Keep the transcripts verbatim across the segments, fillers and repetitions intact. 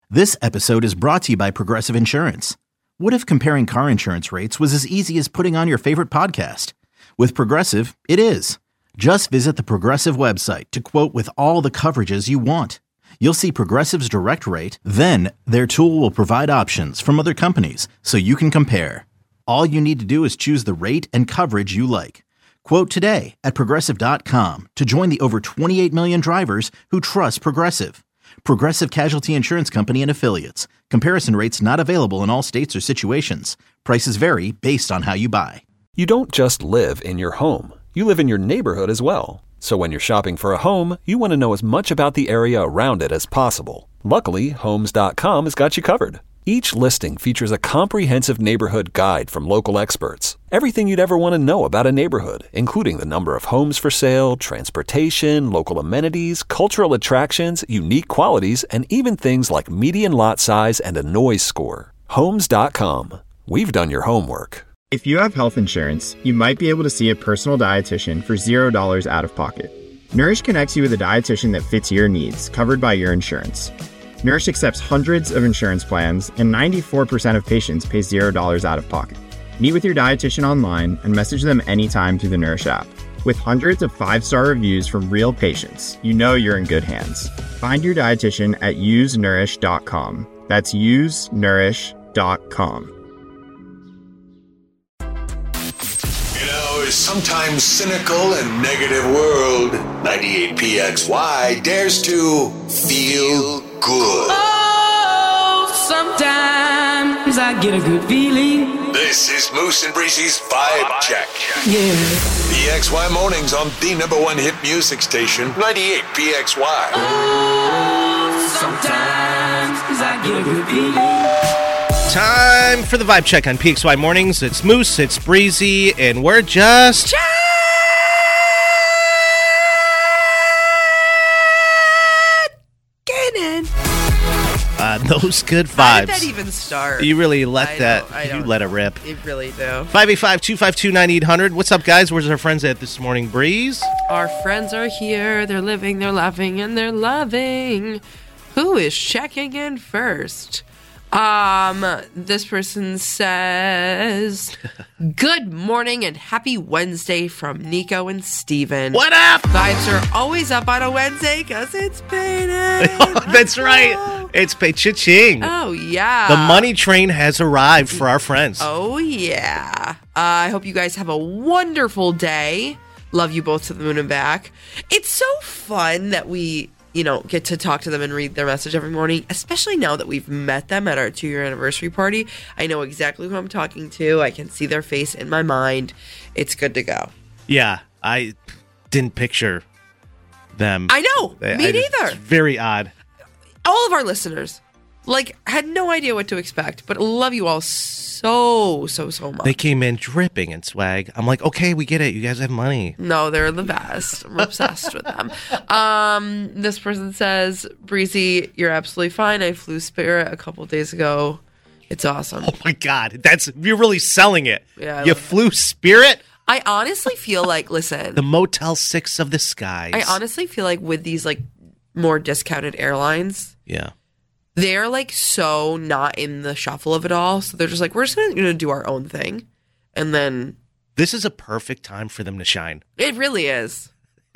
This episode is brought to you by Progressive Insurance. What if comparing car insurance rates was as easy as putting on your favorite podcast? With Progressive, it is. Just visit the Progressive website to quote with all the coverages you want. You'll see Progressive's direct rate, then their tool will provide options from other companies so you can compare. All you need to do is choose the rate and coverage you like. Quote today at progressive dot com to join the over twenty-eight million drivers who trust Progressive. Progressive Casualty Insurance Company and Affiliates. Comparison rates not available in all states or situations. Prices vary based on how you buy. You don't just live in your home. You live in your neighborhood as well. So when you're shopping for a home, you want to know as much about the area around it as possible. Luckily, Homes dot com has got you covered. Each listing features a comprehensive neighborhood guide from local experts. Everything you'd ever want to know about a neighborhood, including the number of homes for sale, transportation, local amenities, cultural attractions, unique qualities, and even things like median lot size and a noise score. Homes dot com. We've done your homework. If you have health insurance, you might be able to see a personal dietitian for zero dollars out of pocket. Nourish connects you with a dietitian that fits your needs, covered by your insurance. Nourish accepts hundreds of insurance plans, and ninety-four percent of patients pay zero dollars out of pocket. Meet with your dietitian online and message them anytime through the Nourish app. With hundreds of five-star reviews from real patients, you know you're in good hands. Find your dietitian at use nourish dot com. That's use nourish dot com. You know, a sometimes cynical and negative world, ninety-eight P X Y dares to feel good. Oh, sometimes I get a good feeling. This is Moose and Breezy's Vibe Check. Yeah. P X Y mornings on the number one hit music station, ninety-eight P X Y. Oh, sometimes I get a good feeling. Time for the Vibe Check on P X Y mornings. It's Moose, it's Breezy, and we're just... Uh, those good vibes. How did that even start? You really let I that, don't- I you don't- let it rip. You really do. five eight five, two five two, nine eight hundred. What's up, guys? Where's our friends at this morning, Breeze? Our friends are here. They're living, they're laughing, and they're loving. Who is checking in first? Um, this person says, good morning and happy Wednesday from Nico and Steven. What up? Vibes are always up on a Wednesday because it's payday. That's right. It's pay cha-ching. Oh, yeah. The money train has arrived for our friends. Oh, yeah. Uh, I hope you guys have a wonderful day. Love you both to the moon and back. It's so fun that we, you know, get to talk to them and read their message every morning, especially now that we've met them at our two-year anniversary party. I know exactly who I'm talking to. I can see their face in my mind. It's good to go. Yeah, I didn't picture them. I know. Me I- neither. It's very odd. All of our listeners, like, had no idea what to expect, but love you all so, so, so much. They came in dripping in swag. I'm like, okay, we get it. You guys have money. No, they're the best. I'm obsessed with them. Um, this person says, Breezy, you're absolutely fine. I flew Spirit a couple days ago. It's awesome. Oh my God, that's you're really selling it. Yeah, I you love flew Spirit, I honestly feel like, listen, the Motel Six of the skies. I honestly feel like with these like more discounted airlines, yeah. they're like so not in the shuffle of it all. So they're just like, we're just going to do our own thing. And then This is a perfect time for them to shine. it really is.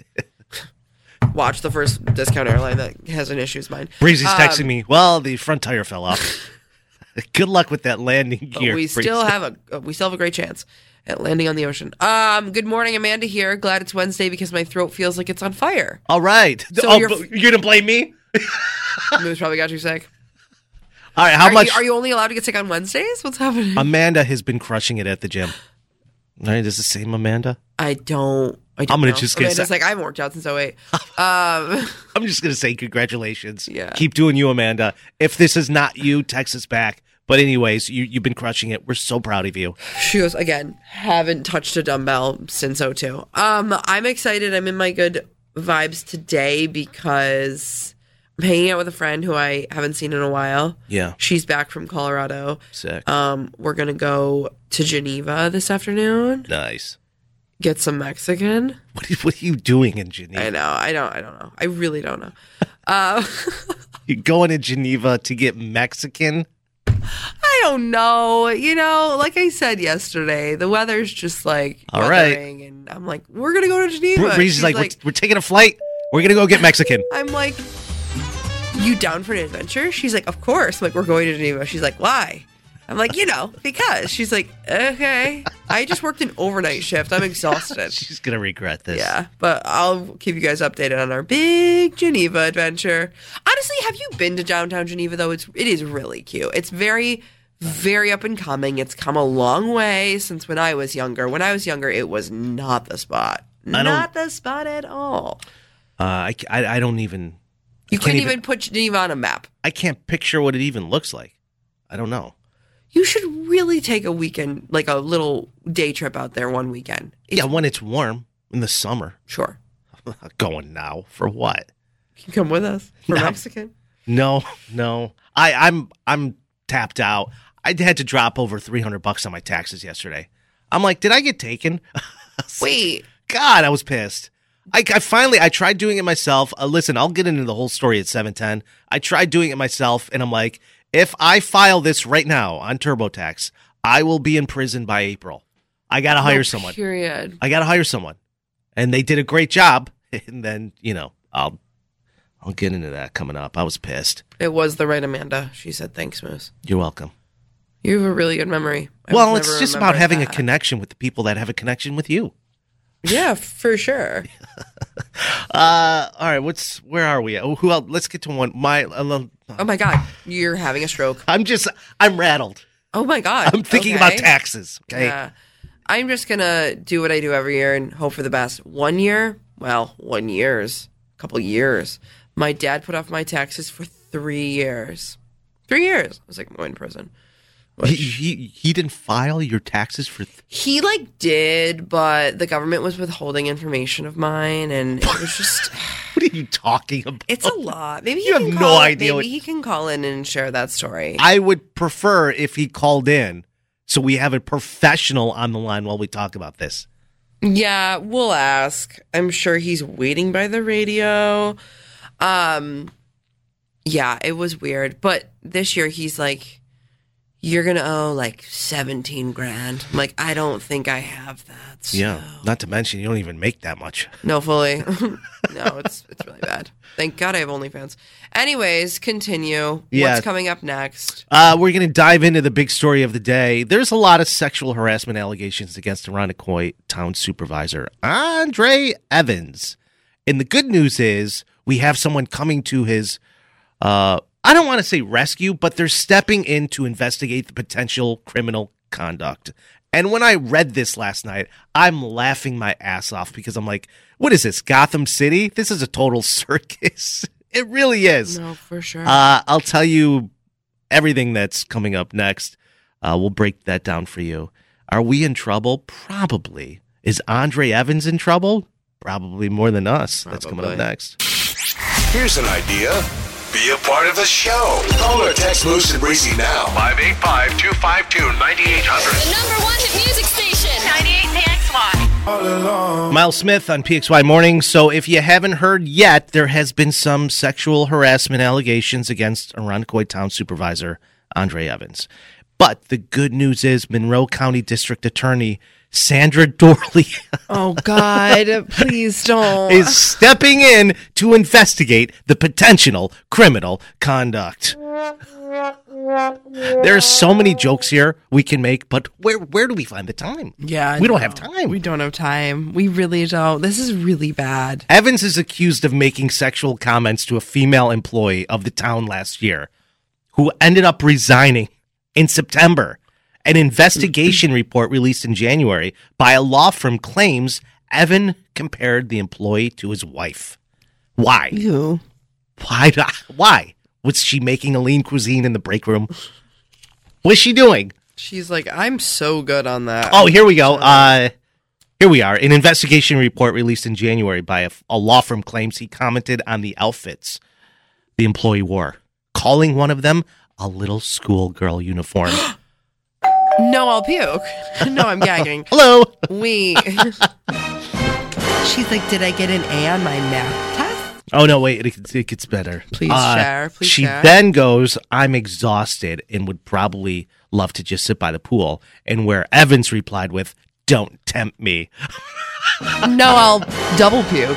Watch the first discount airline that has an issue is mine. Breezy's Um, texting me. Well, the front tire fell off. Good luck with that landing But gear. we Breezy. still have a we still have a great chance at landing on the ocean. Um, good morning, Amanda here. Glad it's Wednesday because my throat feels like it's on fire. All right. So oh, you're- but you're gonna blame me? Moose probably got you sick. All right. How are much? You, are you only allowed to get sick on Wednesdays? What's happening? Amanda has been crushing it at the gym. All right, is the same Amanda? I don't. I don't I'm gonna know. just get Amanda's sa- like I haven't worked out since oh eight. Um, I'm just gonna say congratulations. Yeah. Keep doing you, Amanda. If this is not you, text us back. But anyways, you you've been crushing it. We're so proud of you. she goes again. Haven't touched a dumbbell since oh two. Um, I'm excited. I'm in my good vibes today because I'm hanging out with a friend who I haven't seen in a while. Yeah. She's back from Colorado. Sick. Um, we're gonna go to Geneva this afternoon. Nice. Get some Mexican. What are, what are you doing in Geneva? I know. I don't. I don't know. I really don't know. Uh, You're going to Geneva to get Mexican? I don't know. You know, like I said yesterday, the weather's just like All right. weathering, and I'm like, we're gonna go to Geneva. Breezy's She's like, we're, we're taking a flight. We're going to go get Mexican. I'm like, you down for an adventure? She's like, of course. I'm like, we're going to Geneva. She's like, why? I'm like, you know, because. She's like, okay. I just worked an overnight shift. I'm exhausted. She's going to regret this. Yeah, but I'll keep you guys updated on our big Geneva adventure. Honestly, have you been to downtown Geneva, though? It's, it is really cute. It's very, very up and coming. It's come a long way since when I was younger. When I was younger, it was not the spot. Not the spot at all. Uh, I, I, I don't even... You I couldn't can't even put Geneva on a map. I can't picture what it even looks like. I don't know. You should really take a weekend, like a little day trip out there one weekend. It's, Yeah, when it's warm in the summer. Sure. Going now for what? Can you come with us for No. Mexican? No, no. I, I'm I'm tapped out. I had to drop over three hundred bucks on my taxes yesterday. I'm like, did I get taken? Wait. God, I was pissed. I, I finally, I tried doing it myself. Uh, listen, I'll get into the whole story at seven ten. I tried doing it myself, and I'm like, if I file this right now on TurboTax, I will be in prison by April. I got to hire No, someone. Period. I got to hire someone. And they did a great job. And then, you know, I'll I'll get into that coming up. I was pissed. It was the right Amanda. She said, thanks, Moose. You're welcome. You have a really good memory. I Well, would it's never just remember about having that. a connection with the people that have a connection with you. Yeah, for sure. Uh, all right, what's where are we? Oh, who else? Let's get to one. My, uh, Oh my God, you're having a stroke. I'm just, I'm rattled. Oh my God. I'm thinking Okay. about taxes. Okay. Yeah. I'm just going to do what I do every year and hope for the best. One year, well, one year's, a couple years. My dad put off my taxes for three years. Three years. I was like, I'm going to prison. He, he he didn't file your taxes for. Th- He like did, but the government was withholding information of mine, and it was just. what are you talking about? It's a lot. Maybe he You can have no call, idea Maybe what- he can call in and share that story. I would prefer if he called in, so we have a professional on the line while we talk about this. Yeah, we'll ask. I'm sure he's waiting by the radio. Um, yeah, it was weird, but this year he's like, "You're gonna owe like seventeen grand." I'm like, I don't think I have that. So. Yeah, not to mention you don't even make that much. No, fully. No, it's it's really bad. Thank God I have OnlyFans. Anyways, continue. Yeah. What's coming up next? Uh, we're going to dive into the big story of the day. There's a lot of sexual harassment allegations against Irondequoit Town Supervisor Andre Evans. And the good news is we have someone coming to his, uh, I don't want to say rescue, but they're stepping in to investigate the potential criminal conduct. And when I read this last night, I'm laughing my ass off because I'm like, what is this, Gotham City? This is a total circus. It really is. No, for sure. Uh, I'll tell you everything that's coming up next. Uh, we'll break that down for you. Are we in trouble? Probably. Is Andre Evans in trouble? Probably more than us. That's coming up Probably. next. Here's an idea. Be a part of the show. Call or text Moose and Breezy now. five eight five, two five two, nine eight zero zero. The number one hit music station, ninety-eight P X Y. Miles Smith on P X Y Morning. So if you haven't heard yet, there has been some sexual harassment allegations against Irondequoit Town Supervisor Andre Evans. But the good news is Monroe County District Attorney Sandra Dorley Oh, God, please don't. is stepping in to investigate the potential criminal conduct. There are so many jokes here we can make, but where where do we find the time? Yeah, we don't no. have time. We don't have time. We really don't. This is really bad. Evans is accused of making sexual comments to a female employee of the town last year, who ended up resigning in September. An investigation report released in January by a law firm claims Evan compared the employee to his wife. Why? Ew. Why? Why? Was she making a lean cuisine in the break room? What's she doing? She's like, I'm so good on that. Oh, here we go. Uh, here we are. An investigation report released in January by a, a law firm claims he commented on the outfits the employee wore, calling one of them a little schoolgirl uniform. No, I'll puke. No, I'm gagging. Hello. We. She's like, did I get an A on my math test? Oh, no, wait. It, it gets better. Please Uh, share. Please she share. then goes, I'm exhausted and would probably love to just sit by the pool. And where Evans replied with, don't tempt me. No, I'll double puke.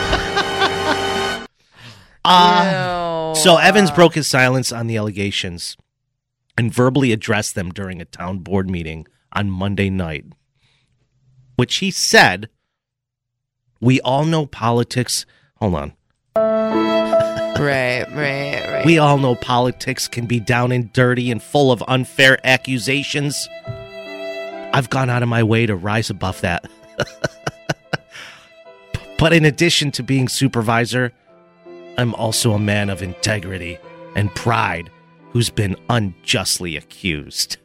Uh, Ew. so Evans broke his silence on the allegations and verbally addressed them during a town board meeting on Monday night, which he said, we all know politics. Hold on. Right, right, right. We all know politics can be down and dirty and full of unfair accusations. I've gone out of my way to rise above that. But in addition to being supervisor, I'm also a man of integrity and pride who's been unjustly accused.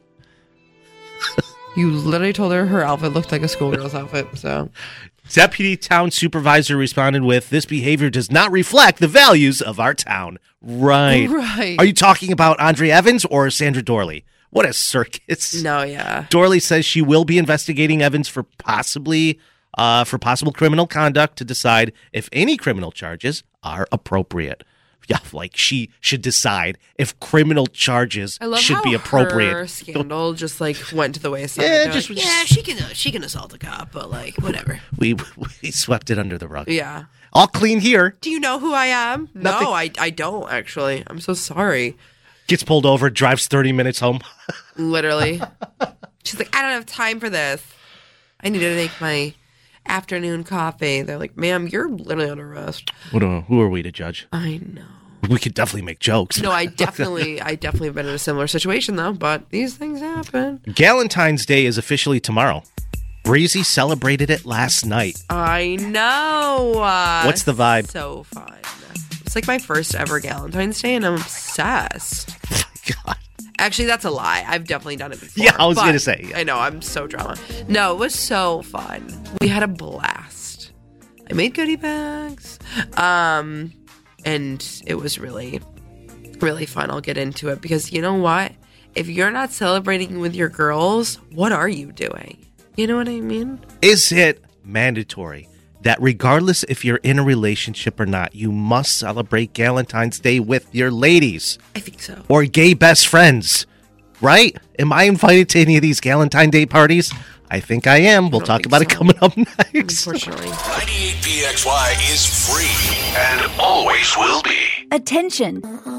You literally told her her outfit looked like a schoolgirl's outfit, so. Deputy Town Supervisor responded with, this behavior does not reflect the values of our town. Right. Right. Are you talking about Andre Evans or Sandra Dorley? What a circus. No, yeah. Dorley says she will be investigating Evans for possibly uh, for possible criminal conduct to decide if any criminal charges are appropriate. Yeah, like she should decide if criminal charges I love should how be appropriate. her scandal just like went to the wayside. Yeah, They're just- like, yeah, she can uh, she can assault a cop, but like whatever. We we swept it under the rug. Yeah. All clean here. Do you know who I am? Nothing. No, I I don't actually. I'm so sorry. Gets pulled over, drives thirty minutes home. Literally. She's like, I don't have time for this. I need to make my afternoon coffee. They're like, ma'am, you're literally on arrest. What are, who are we to judge? I know. We could definitely make jokes. No, I definitely, I definitely have been in a similar situation though, but these things happen. Galentine's Day is officially tomorrow. Breezy celebrated it last night. I know. Uh, What's the vibe? So fun. It's like my first ever Galentine's Day, and I'm obsessed. God. Actually, that's a lie. I've definitely done it before. Yeah, I was but gonna say. I know, I'm so drama. No, it was so fun. We had a blast. I made goodie bags. Um, and it was really, really fun. I'll get into it because you know what? If you're not celebrating with your girls, what are you doing? You know what I mean? Is it mandatory that regardless if you're in a relationship or not, you must celebrate Galentine's Day with your ladies I think so. or gay best friends? Right? Am I invited to any of these Galentine Day parties? I think I am. We'll don't talk think about it so. coming up next. Unfortunately. ninety-eight P X Y is free and always will be. Attention.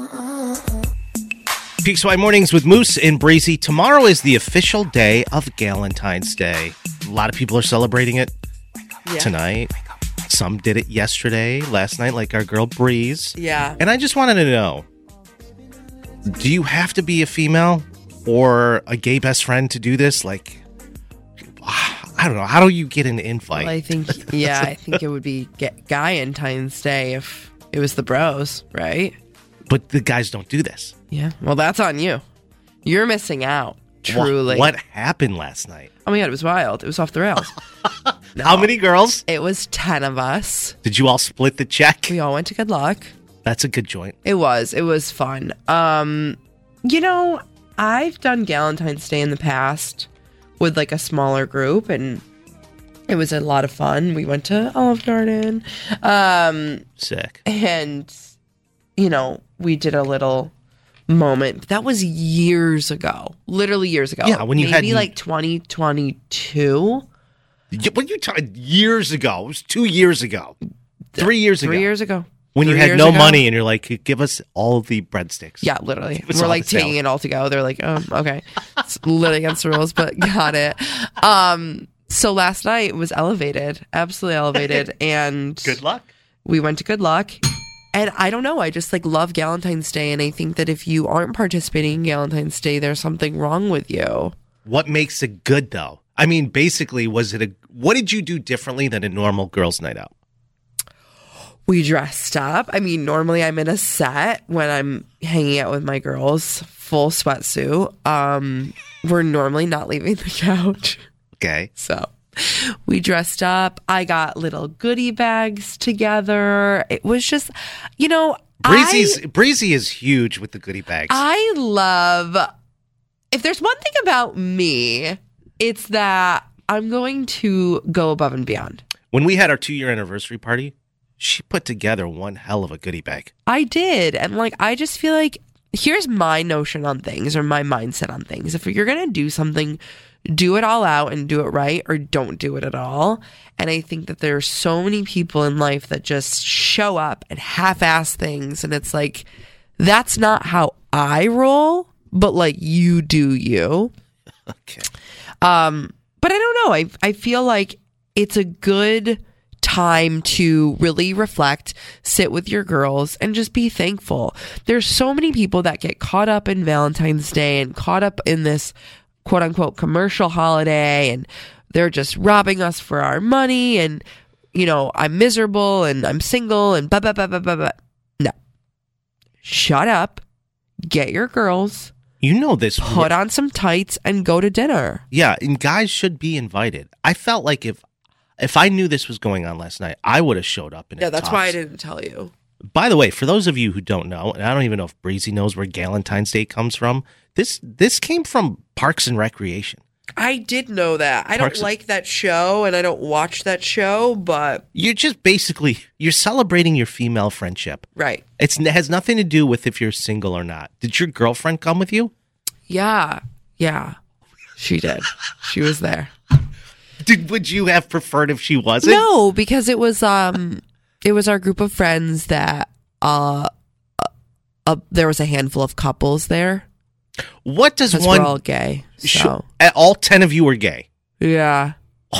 P X Y Mornings with Moose and Breezy. Tomorrow is the official day of Galentine's Day. A lot of people are celebrating it Yeah. tonight. Some did it yesterday, last night, like our girl Breeze. Yeah. And I just wanted to know, do you have to be a female or a gay best friend to do this? Like, I don't know. How do you get an invite? Well, I think, yeah, I think it would be Galentine's Day if it was the bros, right? But the guys don't do this. Yeah. Well, that's on you. You're missing out. Truly. What, what happened last night? Oh my God, it was wild. It was off the rails. How many girls? It was ten of us. Did you all split the check? We all went to Good Luck. That's a good joint. It was. It was fun. Um, you know, I've done Galentine's Day in the past with like a smaller group, and it was a lot of fun. We went to Olive Garden. Um, Sick. and, you know, we did a little moment. That was years ago. Literally years ago. Yeah, when you Maybe had- like twenty twenty-two. Yeah, When you talking years ago, it was two years ago, three years ago. Three years ago. When you Three had years no ago. money and you're like, give us all the breadsticks. Yeah, literally. It's We're all like the sale. taking it all to go. They're like, oh, okay. It's literally against the rules, but got it. Um, so last night was elevated, absolutely elevated. And Good luck. we went to Good Luck. And I don't know. I just like love Galentine's Day. And I think that if you aren't participating in Galentine's Day, there's something wrong with you. What makes it good, though? I mean, basically, was it a? What did you do differently than a normal girls' night out? We dressed up. I mean, normally I'm in a set when I'm hanging out with my girls, full sweatsuit. Um, we're normally not leaving the couch. Okay. So we dressed up. I got little goodie bags together. It was just, you know, Breezy's I, Breezy is huge with the goodie bags. I love if there's one thing about me, it's that I'm going to go above and beyond. When we had our two-year anniversary party, she put together one hell of a goodie bag. I did. And like, I just feel like, here's my notion on things or my mindset on things. If you're going to do something, do it all out and do it right, or don't do it at all. And I think that there are so many people in life that just show up and half-ass things. And it's like, that's not how I roll, but like, you do you. Okay. Um, but I don't know. I I feel like it's a good time to really reflect, sit with your girls, and just be thankful. There's so many people that get caught up in Valentine's Day and caught up in this quote unquote commercial holiday, and they're just robbing us for our money, and you know, I'm miserable and I'm single and blah blah blah blah blah blah. No. Shut up. Get your girls. You know this. Put on some tights and go to dinner. Yeah, and guys should be invited. I felt like if if I knew this was going on last night, I would have showed up. In yeah, that's tops. why I didn't tell you. By the way, for those of you who don't know, and I don't even know if Breezy knows where Galentine's Day comes from, this this came from Parks and Recreation. I did know that. I Parks don't like that show, and I don't watch that show, but... You're just basically, you're celebrating your female friendship. Right. It's, it has nothing to do with if you're single or not. Did your girlfriend come with you? Yeah. Yeah. She did. She was there. Did, would you have preferred if she wasn't? No, because it was um, it was our group of friends that uh, uh, uh there was a handful of couples there. What does one? We're all gay. So. Sh- all ten of you were gay. Yeah.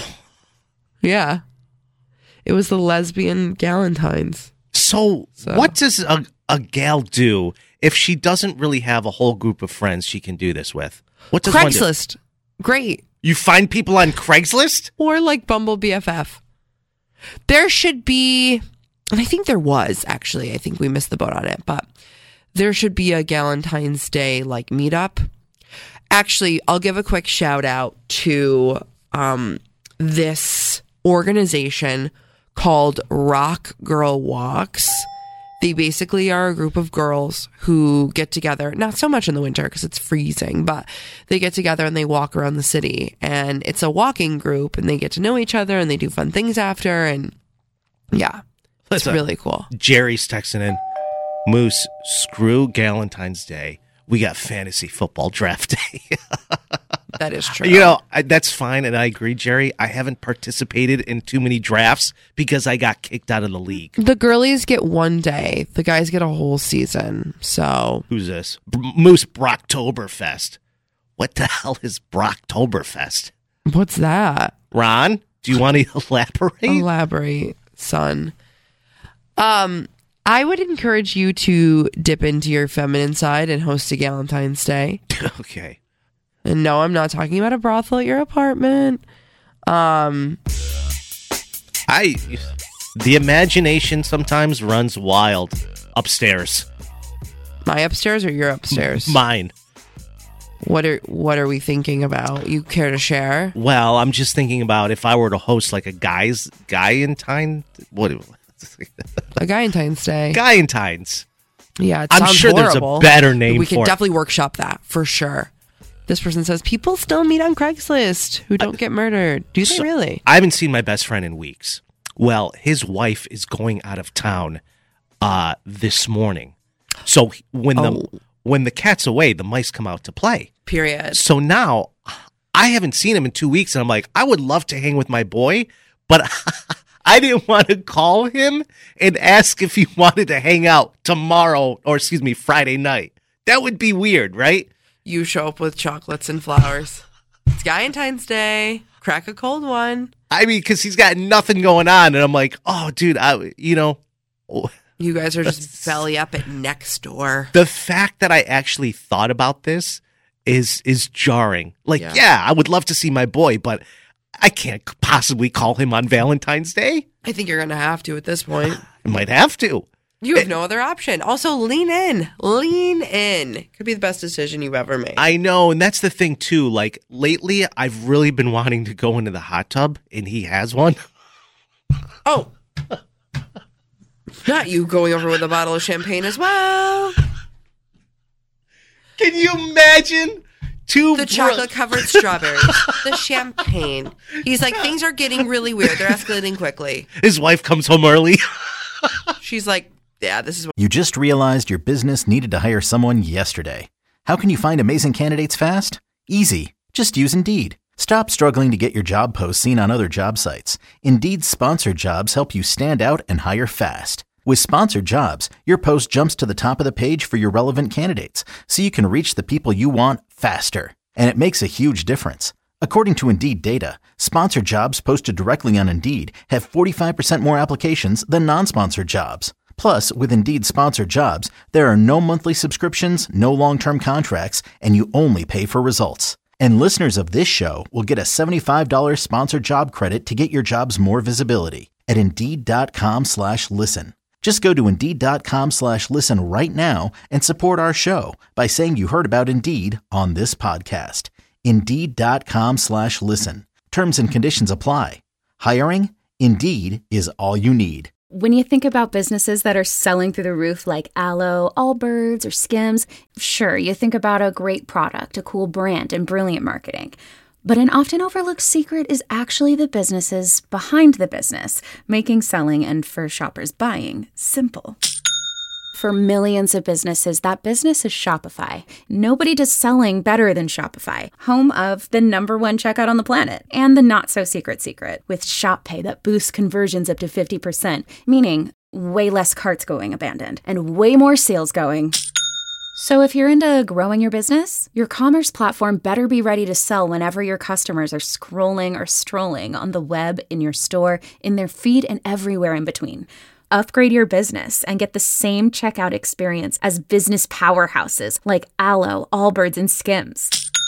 Yeah. It was the lesbian Galentines. So, So. what does a, a gal do if she doesn't really have a whole group of friends she can do this with? What does one do? Craigslist. Great. You find people on Craigslist? Or like Bumble B F F. There should be, and I think there was actually, I think we missed the boat on it, but there should be a Galentine's Day like meetup. Actually, I'll give a quick shout out to um, this organization called Rock Girl Walks. They basically are a group of girls who get together, not so much in the winter because it's freezing, but they get together and they walk around the city. And it's a walking group, and they get to know each other, and they do fun things after. And yeah, it's Listen, really cool. Jerry's texting in, Moose, screw Galentine's Day. We got fantasy football draft day. That is true. You know, I, that's fine, and I agree, Jerry. I haven't participated in too many drafts because I got kicked out of the league. The girlies get one day. The guys get a whole season. So Who's this? B- Moose Brocktoberfest. What the hell is Brocktoberfest? what's that? Ron, do you want to elaborate? Elaborate, son. Um, I would encourage you to dip into your feminine side and host a Galentine's Day. Okay. And no, I'm not talking about a brothel at your apartment. Um, I, the imagination sometimes runs wild upstairs. my upstairs or your upstairs? Mine. What are What are we thinking about? You care to share? Well, I'm just thinking about if I were to host like a guy's Galentine. What? A Galentine's Day. Galentines. Yeah, it I'm sounds sure there's a horrible. better name We could for it. definitely workshop that for sure. This person says people still meet on Craigslist who don't get murdered. Do they So, really? I haven't seen my best friend in weeks. Well, his wife is going out of town uh, this morning. So when Oh. the when the cat's away, the mice come out to play. Period. So now I haven't seen him in two weeks, and I'm like, I would love to hang with my boy, but I didn't want to call him and ask if he wanted to hang out tomorrow, or excuse me, Friday night. That would be weird, right? You show up with chocolates and flowers. It's Galentine's Day. Crack a cold one. I mean, because he's got nothing going on, and I'm like, oh, dude, I, you know. You guys are just belly up at next door. The fact that I actually thought about this is is jarring. Like, Yeah. yeah, I would love to see my boy, but I can't possibly call him on Valentine's Day. I think you're going to have to at this point. I might have to. You have no other option. Also, lean in. Lean in. Could be the best decision you've ever made. I know, and that's the thing, too. Like, lately, I've really been wanting to go into the hot tub, and he has one. Oh. Not you going over with a bottle of champagne as well. Can you imagine two the bro- chocolate covered strawberries, the champagne. He's like, things are getting really weird. They're escalating quickly. His wife comes home early. She's like, yeah, this is what. You just realized your business needed to hire someone yesterday. How can you find amazing candidates fast? Easy. Just use Indeed. Stop struggling to get your job posts seen on other job sites. Indeed's sponsored jobs help you stand out and hire fast. With sponsored jobs, your post jumps to the top of the page for your relevant candidates, so you can reach the people you want faster. And it makes a huge difference. According to Indeed data, sponsored jobs posted directly on Indeed have forty-five percent more applications than non-sponsored jobs. Plus, with Indeed sponsored jobs, there are no monthly subscriptions, no long-term contracts, and you only pay for results. And listeners of this show will get a seventy-five dollars sponsored job credit to get your jobs more visibility at Indeed.com slash listen. Just go to Indeed.com slash listen right now and support our show by saying you heard about Indeed on this podcast. Indeed.com slash listen. Terms and conditions apply. Hiring? Indeed is all you need. When you think about businesses that are selling through the roof like Aloe, Allbirds, or Skims, sure, you think about a great product, a cool brand, and brilliant marketing. But an often overlooked secret is actually the businesses behind the business, making selling and for shoppers buying simple. For millions of businesses, that business is Shopify. Nobody does selling better than Shopify, home of the number one checkout on the planet, and the not-so-secret secret, with Shop Pay that boosts conversions up to fifty percent, meaning way less carts going abandoned, and way more sales going. So if you're into growing your business, your commerce platform better be ready to sell whenever your customers are scrolling or strolling on the web, in your store, in their feed, and everywhere in between. Upgrade your business and get the same checkout experience as business powerhouses like Aloe, Allbirds, and Skims.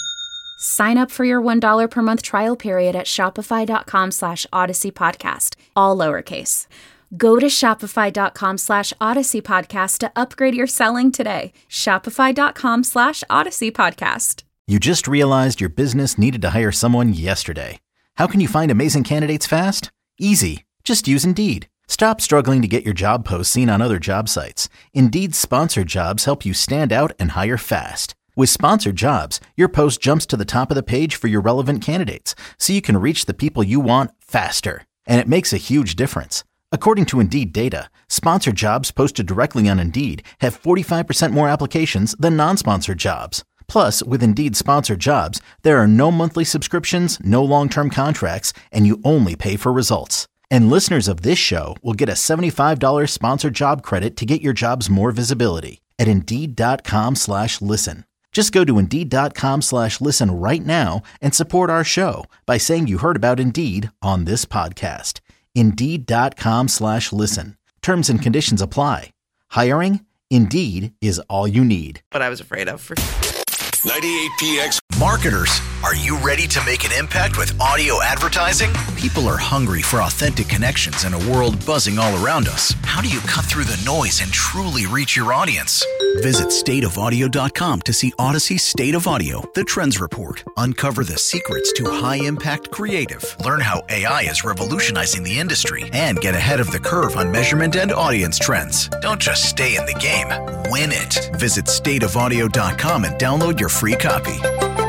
Sign up for your one dollar per month trial period at shopify.com slash Odyssey Podcast, all lowercase. Go to shopify.com slash Odyssey Podcast to upgrade your selling today. Shopify.com slash Odyssey Podcast. You just realized your business needed to hire someone yesterday. How can you find amazing candidates fast? Easy. Just use Indeed. Stop struggling to get your job posts seen on other job sites. Indeed's sponsored jobs help you stand out and hire fast. With sponsored jobs, your post jumps to the top of the page for your relevant candidates, so you can reach the people you want faster. And it makes a huge difference. According to Indeed data, sponsored jobs posted directly on Indeed have forty-five percent more applications than non-sponsored jobs. Plus, with Indeed sponsored jobs, there are no monthly subscriptions, no long-term contracts, and you only pay for results. And listeners of this show will get a seventy-five dollars sponsored job credit to get your jobs more visibility at Indeed.com slash listen. Just go to Indeed.com slash listen right now and support our show by saying you heard about Indeed on this podcast. Indeed.com slash listen. Terms and conditions apply. Hiring? Indeed is all you need. What I was afraid of. For ninety-eight P X. Marketers, are you ready to make an impact with audio advertising? People are hungry for authentic connections in a world buzzing all around us. How do you cut through the noise and truly reach your audience? Visit state of audio dot com to see Odyssey's State of Audio, the Trends Report. Uncover the secrets to high-impact creative. Learn how A I is revolutionizing the industry and get ahead of the curve on measurement and audience trends. Don't just stay in the game, win it. Visit state of audio dot com and download your free copy.